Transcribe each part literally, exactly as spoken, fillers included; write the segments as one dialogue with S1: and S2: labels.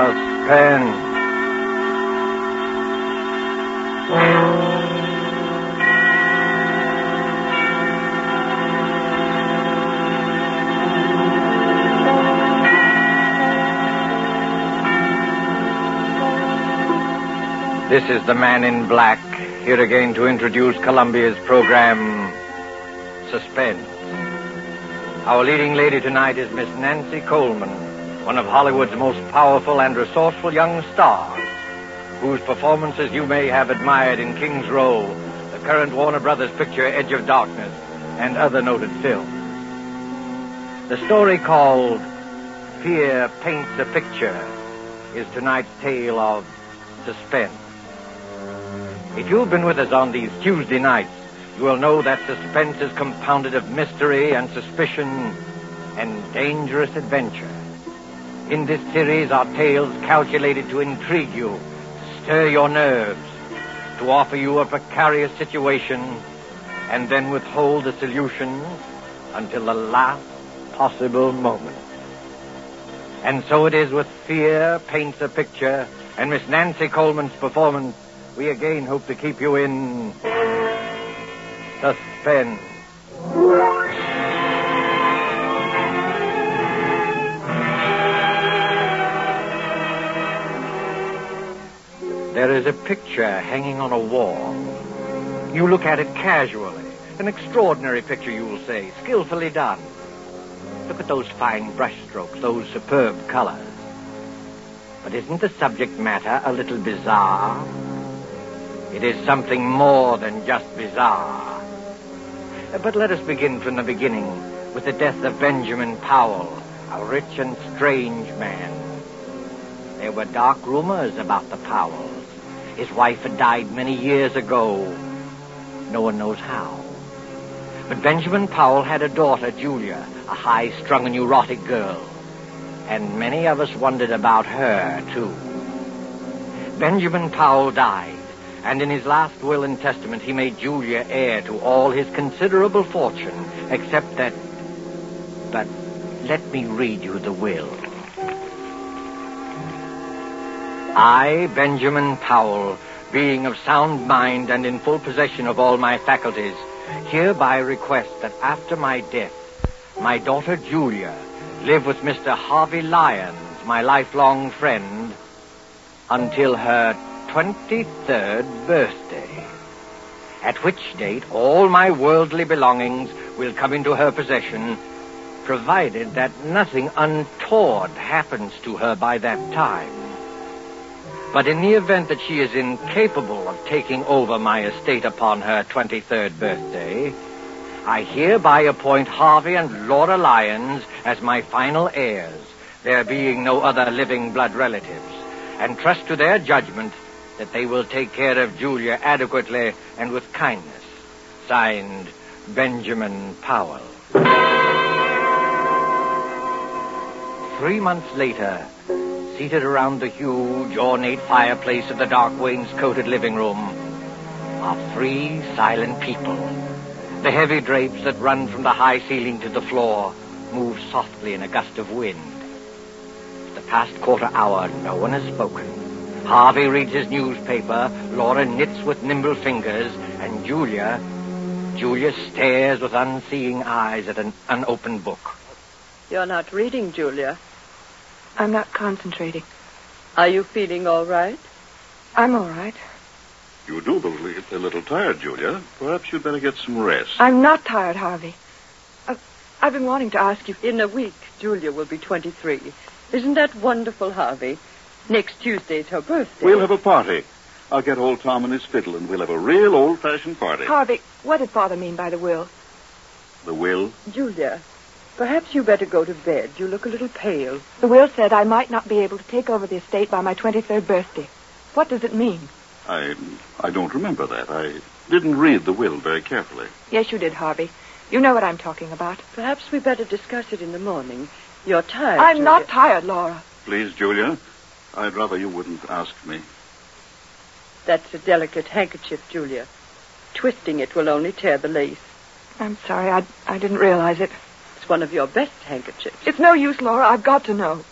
S1: Suspense. This is the Man in Black, here again to introduce Columbia's program, Suspense. Our leading lady tonight is Miss Nancy Coleman, one of Hollywood's most powerful and resourceful young stars, whose performances you may have admired in King's Row, the current Warner Brothers picture Edge of Darkness, and other noted films. The story called Fear Paints a Picture is tonight's tale of suspense. If you've been with us on these Tuesday nights, you will know that suspense is compounded of mystery and suspicion and dangerous adventure. In this series are tales calculated to intrigue you, to stir your nerves, to offer you a precarious situation, and then withhold the solution until the last possible moment. And so it is with Fear Paints a Picture and Miss Nancy Coleman's performance. We again hope to keep you in suspense. There is a picture hanging on a wall. You look at it casually. An extraordinary picture, you will say, skillfully done. Look at those fine brushstrokes, those superb colors. But isn't the subject matter a little bizarre? It is something more than just bizarre. But let us begin from the beginning with the death of Benjamin Powell, a rich and strange man. There were dark rumors about the Powells. His wife had died many years ago. No one knows how. But Benjamin Powell had a daughter, Julia, a high-strung and neurotic girl. And many of us wondered about her, too. Benjamin Powell died. And in his last will and testament, he made Julia heir to all his considerable fortune, except that... But let me read you the will. I, Benjamin Powell, being of sound mind and in full possession of all my faculties, hereby request that after my death, my daughter Julia live with Mister Harvey Lyons, my lifelong friend, until her twenty-third birthday, at which date all my worldly belongings will come into her possession, provided that nothing untoward happens to her by that time. But in the event that she is incapable of taking over my estate upon her twenty-third birthday, I hereby appoint Harvey and Laura Lyons as my final heirs, there being no other living blood relatives, and trust to their judgment that they will take care of Julia adequately and with kindness. Signed, Benjamin Powell. Three months later, seated around the huge, ornate fireplace of the dark wainscoted living room, are three silent people. The heavy drapes that run from the high ceiling to the floor move softly in a gust of wind. For the past quarter hour, no one has spoken. Harvey reads his newspaper, Laura knits with nimble fingers, and Julia, Julia stares with unseeing eyes at an unopened book.
S2: You're not reading, Julia.
S3: I'm not concentrating.
S2: Are you feeling all right?
S3: I'm all right.
S4: You do look a little tired, Julia. Perhaps you'd better get some rest.
S3: I'm not tired, Harvey. I've, I've been wanting to ask you...
S2: In a week, Julia will be twenty-three. Isn't that wonderful, Harvey? Next Tuesday's her birthday.
S4: We'll have a party. I'll get old Tom and his fiddle, and we'll have a real old-fashioned party.
S3: Harvey, what did Father mean by the will?
S4: The will?
S2: Julia, perhaps you better go to bed. You look a little pale.
S3: The will said I might not be able to take over the estate by my twenty-third birthday. What does it mean?
S4: I I don't remember that. I didn't read the will very carefully.
S3: Yes, you did, Harvey. You know what I'm talking about.
S2: Perhaps we better discuss it in the morning. You're tired,
S3: I'm
S2: Julia.
S3: not tired, Laura.
S4: Please, Julia, I'd rather you wouldn't ask me.
S2: That's a delicate handkerchief, Julia. Twisting it will only tear the lace.
S3: I'm sorry, I, I didn't realize it.
S2: It's one of your best handkerchiefs.
S3: It's no use, Laura. I've got to know.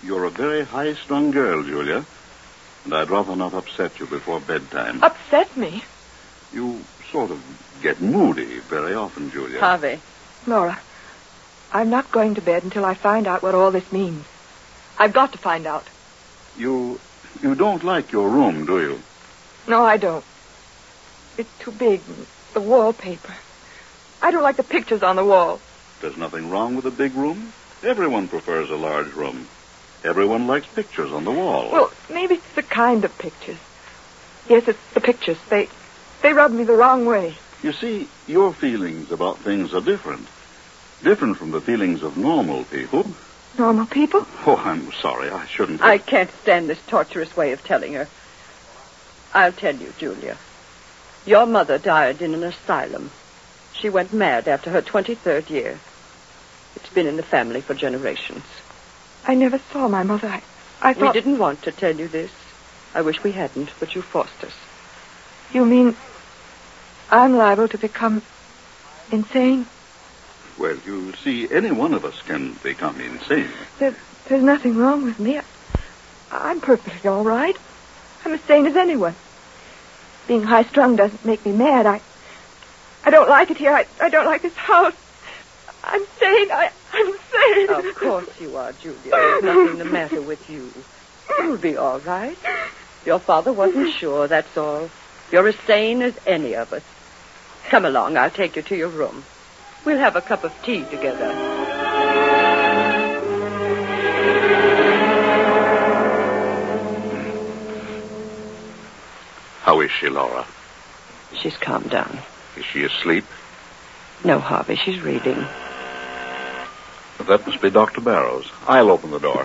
S4: You're a very high-strung girl, Julia, and I'd rather not upset you before bedtime.
S3: Upset me?
S4: You sort of get moody very often, Julia.
S2: Harvey.
S3: Laura, I'm not going to bed until I find out what all this means. I've got to find out.
S4: You you don't like your room, do you?
S3: No, I don't. It's too big. The wallpaper. I don't like the pictures on the wall.
S4: There's nothing wrong with a big room. Everyone prefers a large room. Everyone likes pictures on the wall.
S3: Well, maybe it's the kind of pictures. Yes, it's the pictures. They, they rub me the wrong way.
S4: You see, your feelings about things are different. Different from the feelings of normal people.
S3: Normal people?
S4: Oh, I'm sorry. I shouldn't...
S2: I can't stand this torturous way of telling her. I'll tell you, Julia. Your mother died in an asylum. She went mad after her twenty-third year. It's been in the family for generations.
S3: I never saw my mother. I, I thought...
S2: We didn't want to tell you this. I wish we hadn't, but you forced us.
S3: You mean I'm liable to become insane?
S4: Well, you see, any one of us can become insane.
S3: There, there's nothing wrong with me. I, I'm perfectly all right. I'm as sane as anyone. Being high-strung doesn't make me mad. I I don't like it here. I, I don't like this house. I'm sane. I, I'm sane.
S2: Of course you are, Julia. There's nothing the matter with you. You'll be all right. Your father wasn't sure, that's all. You're as sane as any of us. Come along. I'll take you to your room. We'll have a cup of tea together.
S4: How is she, Laura?
S2: She's calmed down.
S4: Is she asleep?
S2: No, Harvey, she's reading.
S4: That must be Doctor Barrows. I'll open the door.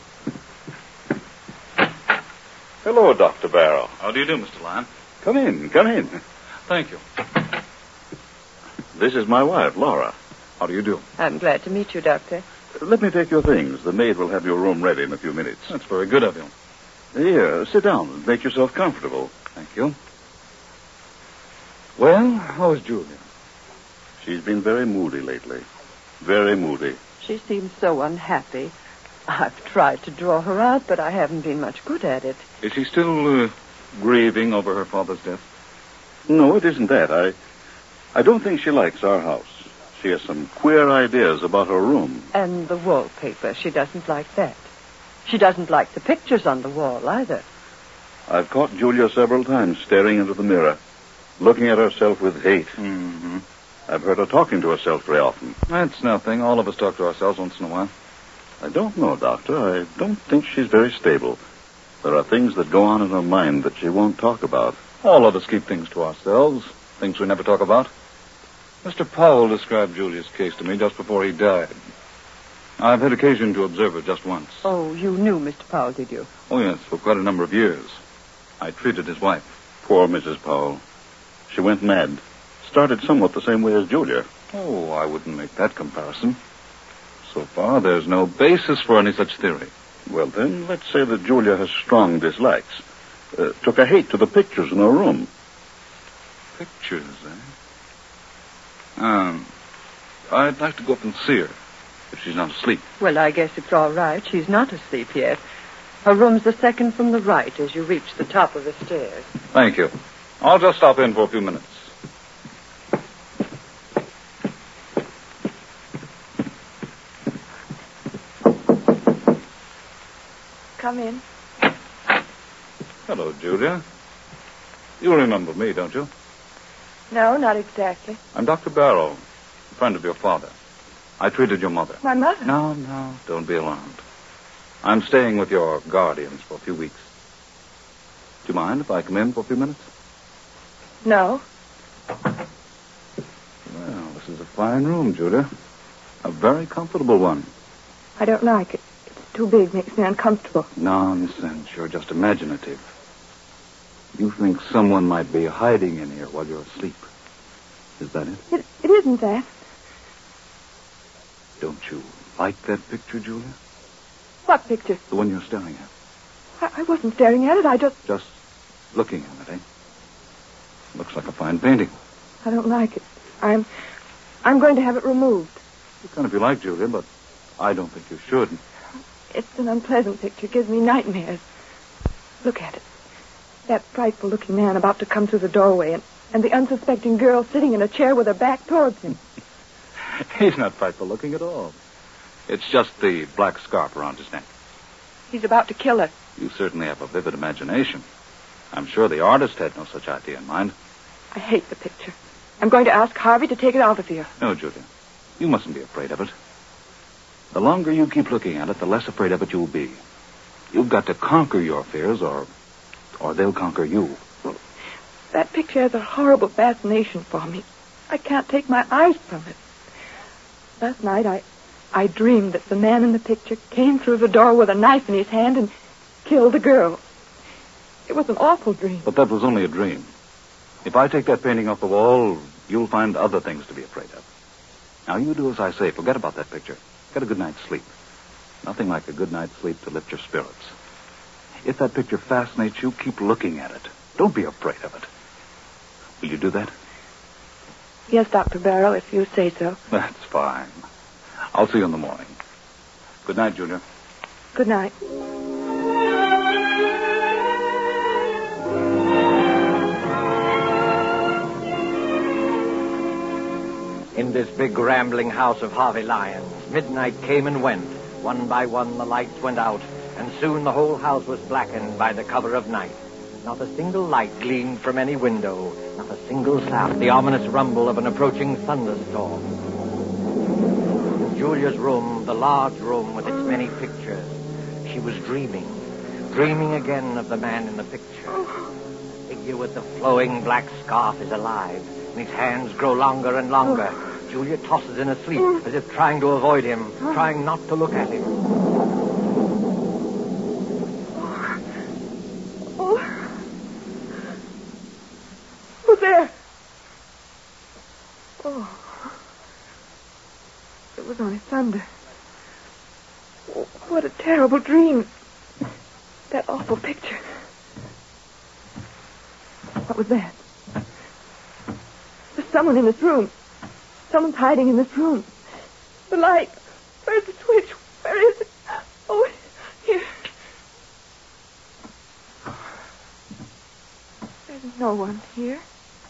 S4: Hello, Doctor Barrow.
S5: How do you do, Mister Lyon?
S4: Come in, come in.
S5: Thank you.
S4: This is my wife, Laura. How do you do?
S2: I'm glad to meet you, Doctor.
S4: Let me take your things. The maid will have your room ready in a few minutes.
S5: That's very good of you.
S4: Here, sit down and make yourself comfortable.
S5: Thank you. Well, how is Julia?
S4: She's been very moody lately. Very moody.
S2: She seems so unhappy. I've tried to draw her out, but I haven't been much good at it.
S5: Is she still uh, grieving over her father's death?
S4: No, it isn't that. I, I don't think she likes our house. She has some queer ideas about her room.
S2: And the wallpaper. She doesn't like that. She doesn't like the pictures on the wall, either.
S4: I've caught Julia several times staring into the mirror, looking at herself with hate.
S5: Mm-hmm.
S4: I've heard her talking to herself very often.
S5: That's nothing. All of us talk to ourselves once in a while.
S4: I don't know, Doctor. I don't think she's very stable. There are things that go on in her mind that she won't talk about.
S5: All of us keep things to ourselves, things we never talk about. Mister Powell described Julia's case to me just before he died. I've had occasion to observe her just once.
S2: Oh, you knew Mister Powell, did you?
S5: Oh, yes, for quite a number of years. I treated his wife.
S4: Poor Missus Powell. She went mad. Started somewhat the same way as Julia.
S5: Oh, I wouldn't make that comparison. So far, there's no basis for any such theory.
S4: Well, then, let's say that Julia has strong dislikes. Uh, took a hate to the pictures in her room.
S5: Pictures, eh? Um, I'd like to go up and see her, if she's not asleep.
S2: Well, I guess it's all right. She's not asleep yet. Her room's the second from the right as you reach the top of the stairs.
S5: Thank you. I'll just stop in for a few minutes.
S3: Come in.
S5: Hello, Julia. You remember me, don't you?
S3: No, not exactly.
S5: I'm Doctor Barrow, a friend of your father. I treated your mother.
S3: My mother?
S5: No, no, don't be alarmed. I'm staying with your guardians for a few weeks. Do you mind if I come in for a few minutes?
S3: No.
S5: Well, this is a fine room, Julia. A very comfortable one.
S3: I don't like it. It's too big, makes me uncomfortable.
S5: Nonsense. You're just imaginative. You think someone might be hiding in here while you're asleep. Is that it?
S3: It, it isn't that.
S5: Don't you like that picture, Julia?
S3: What picture?
S5: The one you're staring at.
S3: I, I wasn't staring at it. I just...
S5: Just looking at it, eh? Looks like a fine painting.
S3: I don't like it. I'm... I'm going to have it removed.
S5: You can if you like, Julia, but I don't think you should.
S3: It's an unpleasant picture. It gives me nightmares. Look at it. That frightful-looking man about to come through the doorway, and, and the unsuspecting girl sitting in a chair with her back towards him.
S5: He's not frightful-looking at all. It's just the black scarf around his neck.
S3: He's about to kill her.
S5: You certainly have a vivid imagination. I'm sure the artist had no such idea in mind.
S3: I hate the picture. I'm going to ask Harvey to take it out of here.
S5: No, Julia. You mustn't be afraid of it. The longer you keep looking at it, the less afraid of it you'll be. You've got to conquer your fears, or or they'll conquer you.
S3: That picture has a horrible fascination for me. I can't take my eyes from it. Last night, I, I dreamed that the man in the picture came through the door with a knife in his hand and killed the girl. It was an awful dream.
S5: But that was only a dream. If I take that painting off the wall, you'll find other things to be afraid of. Now, you do as I say. Forget about that picture. Get a good night's sleep. Nothing like a good night's sleep to lift your spirits. If that picture fascinates you, keep looking at it. Don't be afraid of it. Will you do that?
S3: Yes, Doctor Barrow, if you say so.
S5: That's fine. I'll see you in the morning. Good night, Julia.
S3: Good night.
S1: In this big rambling house of Harvey Lyons, midnight came and went. One by one the lights went out, and soon the whole house was blackened by the cover of night. Not a single light gleamed from any window, not a single sound, the ominous rumble of an approaching thunderstorm. In Julia's room, the large room with its many pictures, she was dreaming, dreaming again of the man in the picture. The figure with the flowing black scarf is alive, and his hands grow longer and longer. Julia tosses in her sleep, as if trying to avoid him, trying not to look at him.
S3: Oh. Who's there? Oh. It was only thunder. Oh, what a terrible dream. That awful picture. What was that? There's someone in this room. Someone's hiding in this room. The light. Where's the switch? Where is it? Oh, here. There's no one here.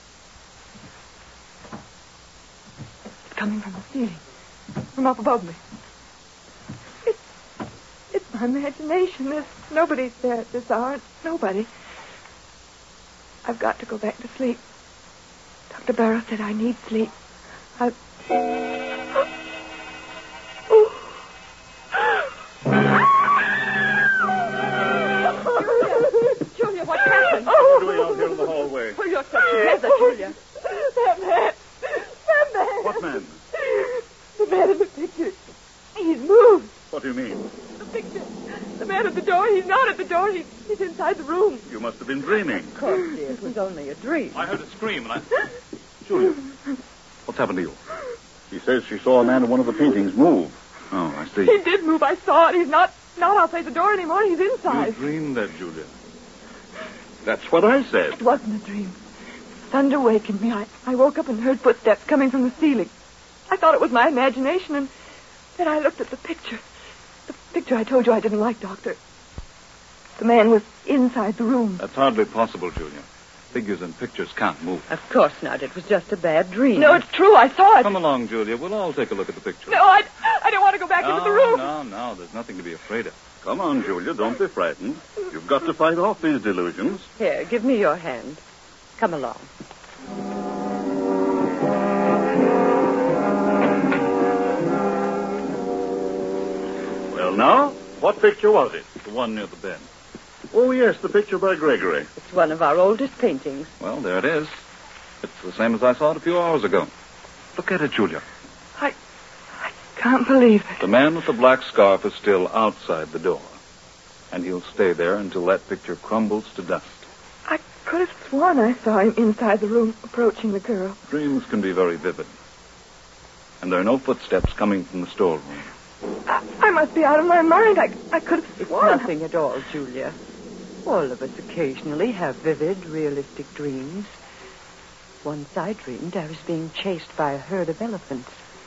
S3: It's coming from the ceiling. From up above me. It's, it's my imagination. There's nobody there at this hour. Nobody. I've got to go back to sleep. Doctor Barrow said I need sleep. I... Oh.
S2: Julia, what happened?
S4: What are you doing out here in the hallway?
S2: Pull yourself together, Julia.
S3: That man. That man.
S4: What man?
S3: The man in the picture. He's moved.
S4: What do you mean?
S3: The picture. The man at the door. He's not at the door. He's, he's inside the room.
S4: You must have been dreaming.
S2: Of course, dear. It was only a dream.
S5: I heard a scream, and I... Julia, what's happened to you?
S4: She says she saw a man in one of the paintings move.
S5: Oh, I see.
S3: He did move. I saw it. He's not not outside the door anymore. He's
S5: You
S3: inside.
S5: dreamed that, Julia.
S4: That's what I said.
S3: It wasn't a dream. Thunder wakened me. I, I woke up and heard footsteps coming from the ceiling. I thought it was my imagination, and then I looked at the picture. The picture I told you I didn't like, Doctor. The man was inside the room.
S5: That's hardly possible, Julia. Figures and pictures can't move.
S2: Of course not. It was just a bad dream.
S3: No, it's true. I saw it.
S5: Come along, Julia. We'll all take a look at the picture.
S3: No, I, I don't want to go back
S5: no,
S3: into the room.
S5: No, no, there's nothing to be afraid of.
S4: Come on, Julia. Don't be frightened. You've got to fight off these delusions.
S2: Here, give me your hand. Come along.
S4: Well, now, what picture was it?
S5: The one near the bed.
S4: Oh, yes, the picture by Gregory.
S2: It's one of our oldest paintings.
S5: Well, there it is. It's the same as I saw it a few hours ago. Look at it, Julia.
S3: I, I can't believe it.
S5: The man with the black scarf is still outside the door. And he'll stay there until that picture crumbles to dust.
S3: I could have sworn I saw him inside the room approaching the girl.
S5: Dreams can be very vivid. And there are no footsteps coming from the storeroom.
S3: I, I must be out of my mind. I, I could have
S2: It's
S3: sworn.
S2: nothing at all, Julia. All of us occasionally have vivid, realistic dreams. Once I dreamed I was being chased by a herd of elephants.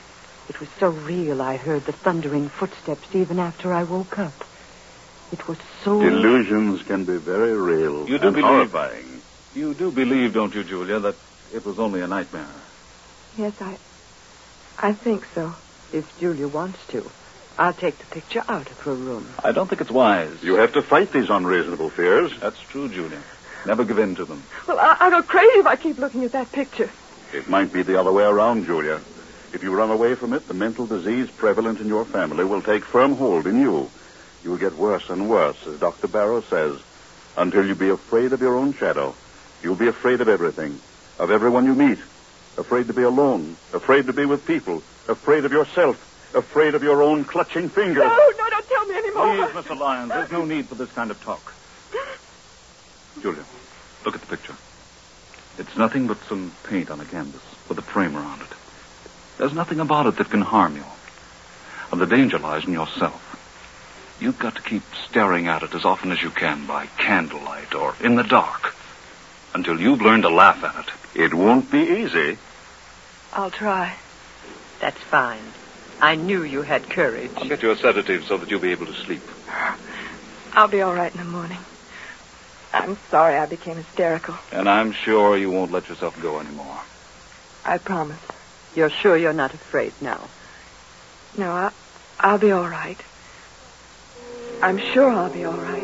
S2: It was so real I heard the thundering footsteps even after I woke up. It was so...
S4: Delusions can be very real.
S5: You do
S4: and
S5: believe...
S4: horrifying.
S5: You do believe, don't you, Julia, that it was only a nightmare?
S3: Yes, I... I think so.
S2: If Julia wants to, I'll take the picture out of her room.
S5: I don't think it's wise.
S4: You have to fight these unreasonable fears.
S5: That's true, Julia. Never give in to them.
S3: Well, I- I'll go crazy if I keep looking at that picture.
S4: It might be the other way around, Julia. If you run away from it, the mental disease prevalent in your family will take firm hold in you. You will get worse and worse, as Doctor Barrow says, until you be afraid of your own shadow. You'll be afraid of everything, of everyone you meet, afraid to be alone, afraid to be with people, afraid of yourself, afraid of your own clutching fingers.
S3: No, no, don't tell me anymore.
S5: Please, Mister Lyons, there's no need for this kind of talk. Julia, look at the picture. It's nothing but some paint on a canvas with a frame around it. There's nothing about it that can harm you. And the danger lies in yourself. You've got to keep staring at it as often as you can by candlelight or in the dark until you've learned to laugh at it.
S4: It won't be easy.
S3: I'll try.
S2: That's fine. I knew you had courage.
S5: I'll get you a sedative so that you'll be able to sleep.
S3: I'll be all right in the morning. I'm sorry I became hysterical.
S5: And I'm sure you won't let yourself go anymore.
S3: I promise.
S2: You're sure you're not afraid now?
S3: No, I'll, I'll be all right. I'm sure I'll be all right.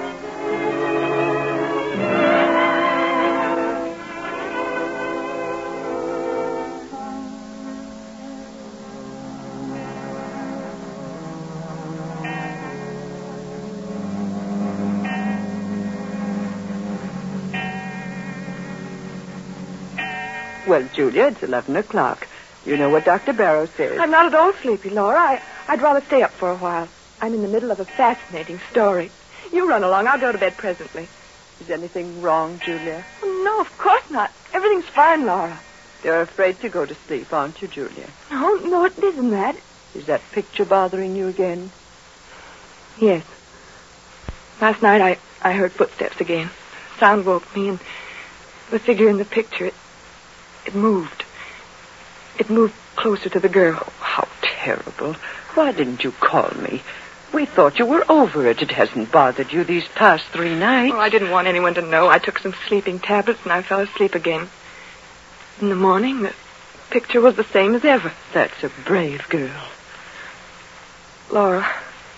S2: Well, Julia, it's eleven o'clock. You know what Doctor Barrow says.
S3: I'm not at all sleepy, Laura. I, I'd rather stay up for a while. I'm in the middle of a fascinating story. You run along. I'll go to bed presently.
S2: Is anything wrong, Julia?
S3: No, of course not. Everything's fine, Laura.
S2: You're afraid to go to sleep, aren't you, Julia?
S3: No, no, it isn't that.
S2: Is that picture bothering you again?
S3: Yes. Last night I, I heard footsteps again. Sound woke me, and the figure in the picture, it, it moved. It moved closer to the girl.
S2: Oh, how terrible. Why didn't you call me? We thought you were over it. It hasn't bothered you these past three nights.
S3: Oh, I didn't want anyone to know. I took some sleeping tablets, and I fell asleep again. In the morning, the picture was the same as ever.
S2: That's a brave girl.
S3: Laura.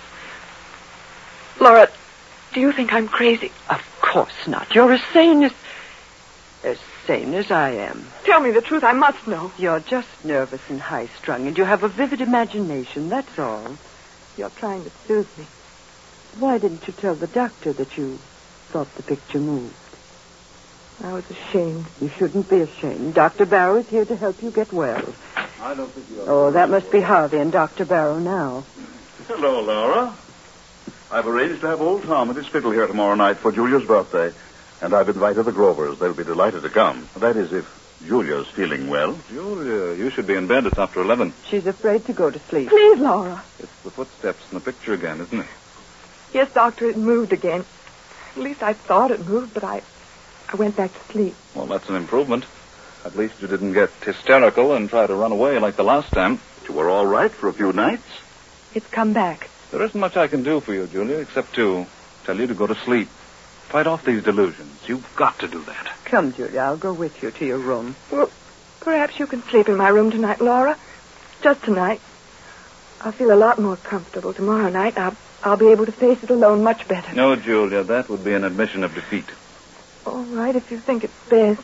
S3: Laura, do you think I'm crazy?
S2: Of course not. You're as sane as... as sane as I am.
S3: Tell me the truth. I must know.
S2: You're just nervous and high-strung, and you have a vivid imagination, that's all.
S3: You're trying to soothe me.
S2: Why didn't you tell the doctor that you thought the picture moved?
S3: I was ashamed.
S2: You shouldn't be ashamed. Doctor Barrow is here to help you get well.
S5: I don't think you are.
S2: Oh, that must be Harvey and Doctor Barrow now.
S4: Hello, Laura. I've arranged to have old Tom at his fiddle here tomorrow night for Julia's birthday. And I've invited the Grovers. They'll be delighted to come. That is, if Julia's feeling well.
S5: Julia, you should be in bed. It's after eleven.
S2: She's afraid to go to sleep.
S3: Please, Laura.
S5: It's the footsteps in the picture again, isn't it?
S3: Yes, Doctor, it moved again. At least I thought it moved, but I, I went back to sleep.
S5: Well, that's an improvement. At least you didn't get hysterical and try to run away like the last time.
S4: You were all right for a few nights.
S3: It's come back.
S5: There isn't much I can do for you, Julia, except to tell you to go to sleep. Fight off these delusions. You've got to do that.
S2: Come, Julia, I'll go with you to your room.
S3: Well, perhaps you can sleep in my room tonight, Laura. Just tonight. I'll feel a lot more comfortable tomorrow night. I'll, I'll be able to face it alone much better.
S5: No, Julia, that would be an admission of defeat.
S3: All right, if you think it's best.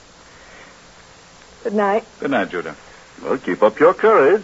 S3: Good night.
S5: Good night, Julia.
S4: Well, keep up your courage.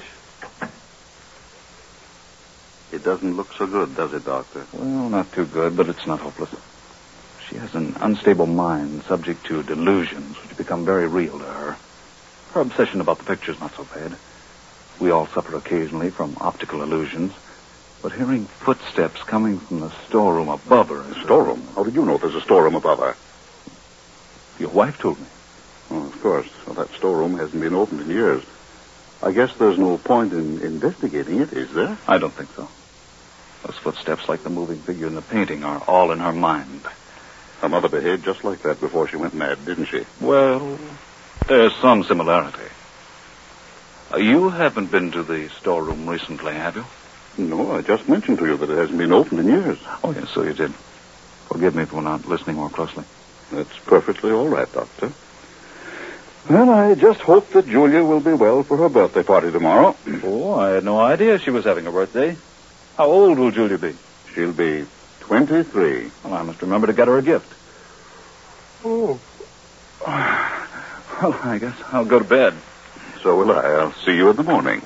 S4: It doesn't look so good, does it, Doctor?
S5: Well, not too good, but it's not hopeless. She has an unstable mind subject to delusions which become very real to her. Her obsession about the picture's not so bad. We all suffer occasionally from optical illusions. But hearing footsteps coming from the storeroom above her...
S4: The storeroom? How did you know there's a storeroom above her?
S5: Your wife told me.
S4: Oh, of course. Well, that storeroom hasn't been opened in years. I guess there's no point in investigating it, is there?
S5: I don't think so. Those footsteps, like the moving figure in the painting, are all in her mind.
S4: Her mother behaved just like that before she went mad, didn't she?
S5: Well, there's some similarity. Uh, you haven't been to the storeroom recently, have you?
S4: No, I just mentioned to you that it hasn't been opened in years.
S5: Oh, yes, so you did. Forgive me for not listening more closely.
S4: That's perfectly all right, Doctor. Well, I just hope that Julia will be well for her birthday party tomorrow.
S5: Oh, I had no idea she was having a birthday. How old will Julia be?
S4: She'll be twenty-three.
S5: Well, I must remember to get her a gift.
S4: Oh.
S5: Well, I guess I'll go to bed.
S4: So will I. I'll see you in the morning.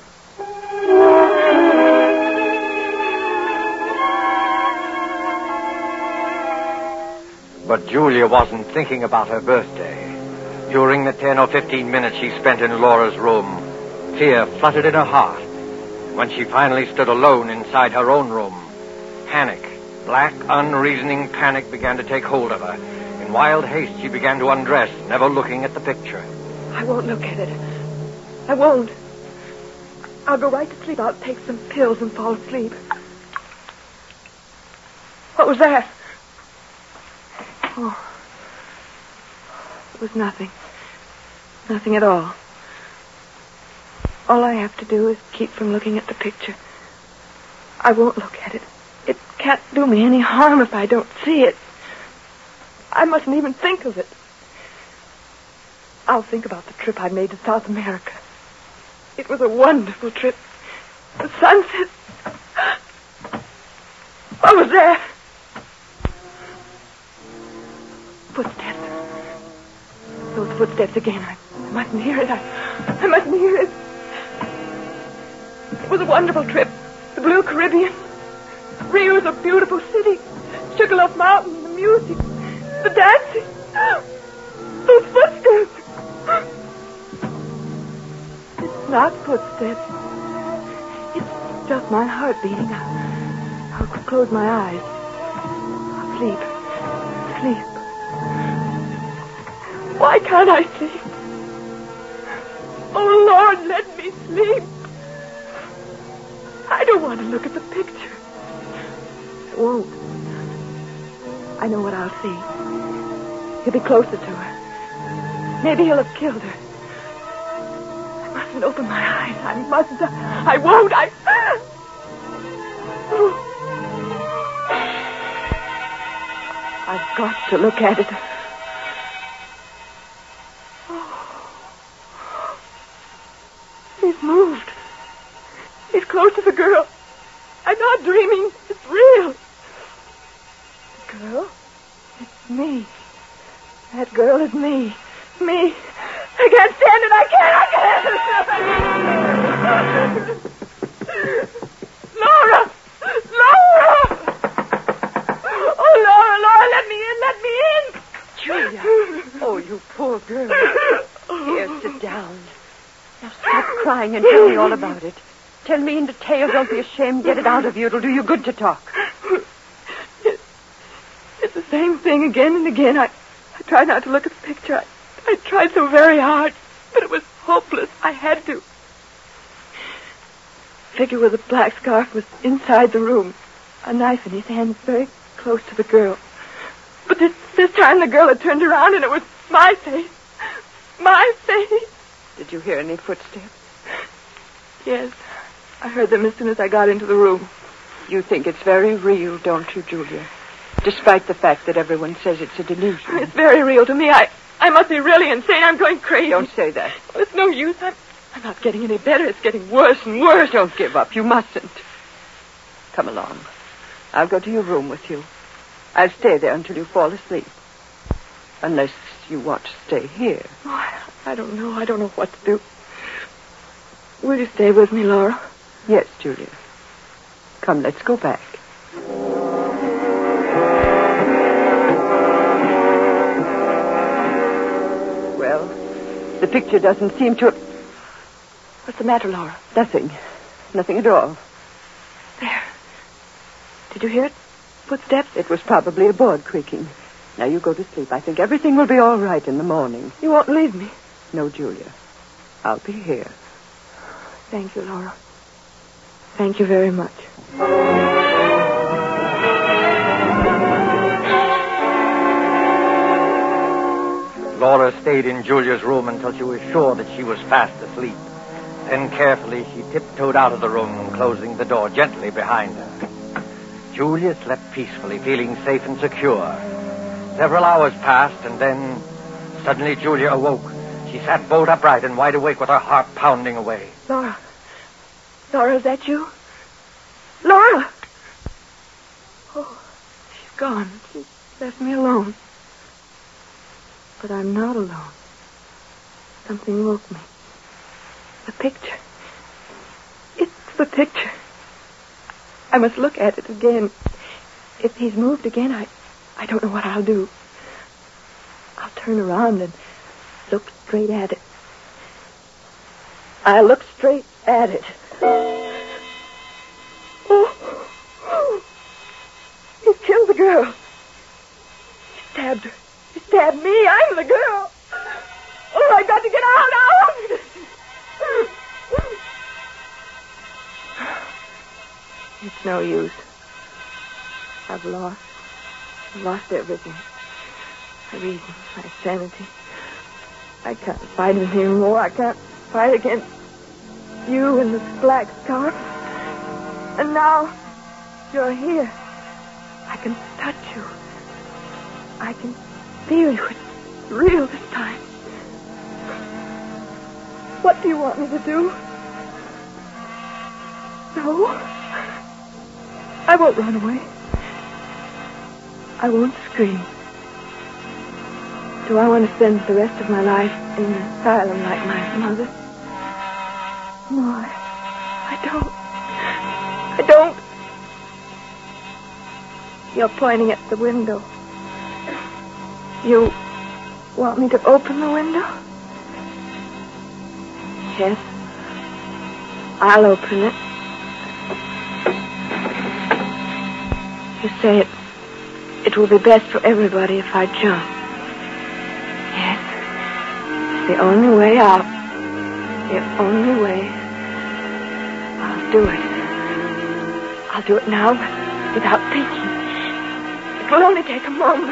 S1: But Julia wasn't thinking about her birthday. During the ten or fifteen minutes she spent in Laura's room, fear fluttered in her heart. When she finally stood alone inside her own room, panic, black, unreasoning panic began to take hold of her. In wild haste, she began to undress, never looking at the picture.
S3: I won't look at it. I won't. I'll go right to sleep. I'll take some pills and fall asleep. What was that? Oh. It was nothing. Nothing at all. All I have to do is keep from looking at the picture. I won't look at it. It can't do me any harm if I don't see it. I mustn't even think of it. I'll think about the trip I made to South America. It was a wonderful trip. The sunset. What was that? Footsteps. Those footsteps again. I, I mustn't hear it. I, I mustn't hear it. It was a wonderful trip. The Blue Caribbean. Rio is a beautiful city. Sugarloaf Mountain, the music, the dancing. Those footsteps. It's not footsteps. It's just my heart beating. I'll, I'll close my eyes. I'll sleep. Sleep. Why can't I sleep? Oh, Lord, let me sleep. I don't want to look at the picture. I won't. I know what I'll see. He'll be closer to her. Maybe he'll have killed her. I mustn't open my eyes. I mustn't. I won't. I... I've got to look at it. He's moved. He's close to the girl. I'm not dreaming. It's real. The girl? It's me. That girl is me. Me. I can't stand it. I can't. I can't. Laura! Laura! Oh, Laura, Laura, let me in. Let me in.
S2: Julia. Oh, you poor girl. Here, sit down. Now stop crying and tell me all about it. Tell me in detail. Don't be ashamed. Get it out of you. It'll do you good to talk.
S3: It's, it's the same thing again and again. I, I tried not to look at the picture. I, I tried so very hard, but it was hopeless. I had to. The figure with the black scarf was inside the room, a knife in his hand, very close to the girl. But this, this time the girl had turned around, and it was my face. My face.
S2: Did you hear any footsteps?
S3: Yes. I heard them as soon as I got into the room.
S2: You think it's very real, don't you, Julia? Despite the fact that everyone says it's a delusion.
S3: It's very real to me. I, I must be really insane. I'm going crazy.
S2: Don't say that.
S3: Well, it's no use. I'm, I'm not getting any better. It's getting worse and worse.
S2: Don't give up. You mustn't. Come along. I'll go to your room with you. I'll stay there until you fall asleep. Unless you want to stay here.
S3: Oh, I, I don't know. I don't know what to do. Will you stay with me, Laura?
S2: Yes, Julia. Come, let's go back. Well, the picture doesn't seem to...
S3: What's the matter, Laura?
S2: Nothing. Nothing at all.
S3: There. Did you hear it? Footsteps?
S2: It was probably a board creaking. Now you go to sleep. I think everything will be all right in the morning.
S3: You won't leave me?
S2: No, Julia. I'll be here.
S3: Thank you, Laura. Thank you very much.
S1: Laura stayed in Julia's room until she was sure that she was fast asleep. Then carefully she tiptoed out of the room, closing the door gently behind her. Julia slept peacefully, feeling safe and secure. Several hours passed, and then suddenly Julia awoke. She sat bolt upright and wide awake with her heart pounding away.
S3: Laura. Laura, is that you? Laura! Oh, she's gone. She left me alone. But I'm not alone. Something woke me. The picture. It's the picture. I must look at it again. If he's moved again, I, I don't know what I'll do. I'll turn around and look straight at it. I'll look straight at it. Oh, he killed the girl. He stabbed her. He stabbed me. I'm the girl. Oh, I've got to get out now. It's no use. I've lost. I've lost everything. My reason, my sanity. I can't fight with you anymore. I can't fight against you and this black scarf. And now you're here. I can touch you. I can feel you. It's real this time. What do you want me to do? No. I won't run away. I won't scream. Do I want to spend the rest of my life in an asylum like my mother? No, I, I don't. I don't. You're pointing at the window. You want me to open the window? Yes. I'll open it. You say it, it will be best for everybody if I jump. Yes. It's the only way out. The only way. I'll do it. I'll do it now without thinking. It will only take a moment.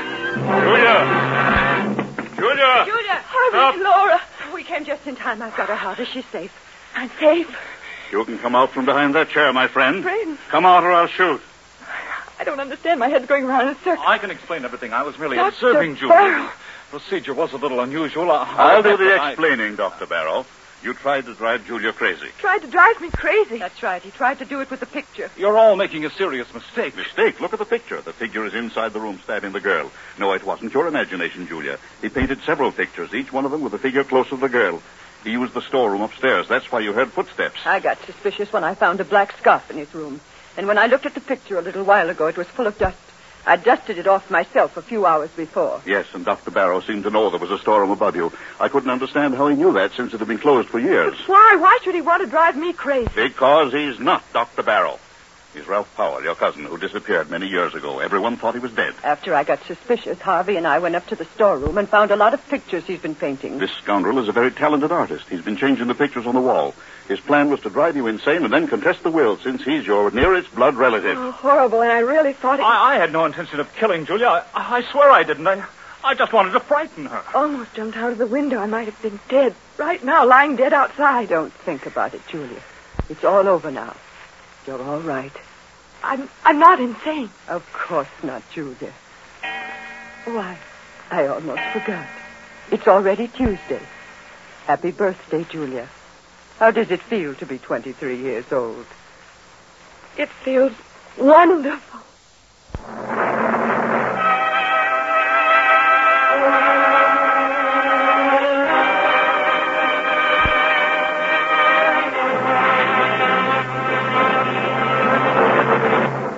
S4: Julia! Julia!
S2: Julia!
S3: Harvey, Laura.
S2: We came just in time. I've got her heart. Is she safe?
S3: I'm safe.
S4: You can come out from behind that chair, my friend.
S3: Friend?
S4: Come out or I'll shoot.
S3: I don't understand. My head's going around in a circle.
S5: I can explain everything. I was merely
S3: Doctor
S5: observing Julia.
S3: Barrow.
S5: The procedure was a little unusual. I,
S4: I'll do the
S5: I-
S4: explaining, Doctor Barrow. You tried to drive Julia crazy.
S3: Tried to drive me crazy.
S2: That's right. He tried to do it with the picture.
S5: You're all making a serious mistake.
S4: Mistake. Look at the picture. The figure is inside the room stabbing the girl. No, it wasn't your imagination, Julia. He painted several pictures, each one of them with a figure close to the girl. He used the storeroom upstairs. That's why you heard footsteps.
S2: I got suspicious when I found a black scarf in his room. And when I looked at the picture a little while ago, it was full of dust. I dusted it off myself a few hours before.
S4: Yes, and Doctor Barrow seemed to know there was a storeroom above you. I couldn't understand how he knew that since it had been closed for years.
S3: Why? Why should he want to drive me crazy?
S4: Because he's not Doctor Barrow. He's Ralph Powell, your cousin, who disappeared many years ago. Everyone thought he was dead.
S2: After I got suspicious, Harvey and I went up to the storeroom and found a lot of pictures he's been painting.
S4: This scoundrel is a very talented artist. He's been changing the pictures on the wall. His plan was to drive you insane and then contest the will, since he's your nearest blood relative.
S3: Oh, horrible, and I really thought it...
S5: I, I had no intention of killing Julia. I, I swear I didn't. I, I just wanted to frighten her.
S3: Almost jumped out of the window. I might have been dead. Right now, lying dead outside.
S2: Don't think about it, Julia. It's all over now. You're all right.
S3: I'm I'm not insane.
S2: Of course not, Julia. Why, I almost forgot. It's already Tuesday. Happy birthday, Julia. How does it feel to be twenty-three years old?
S3: It feels wonderful.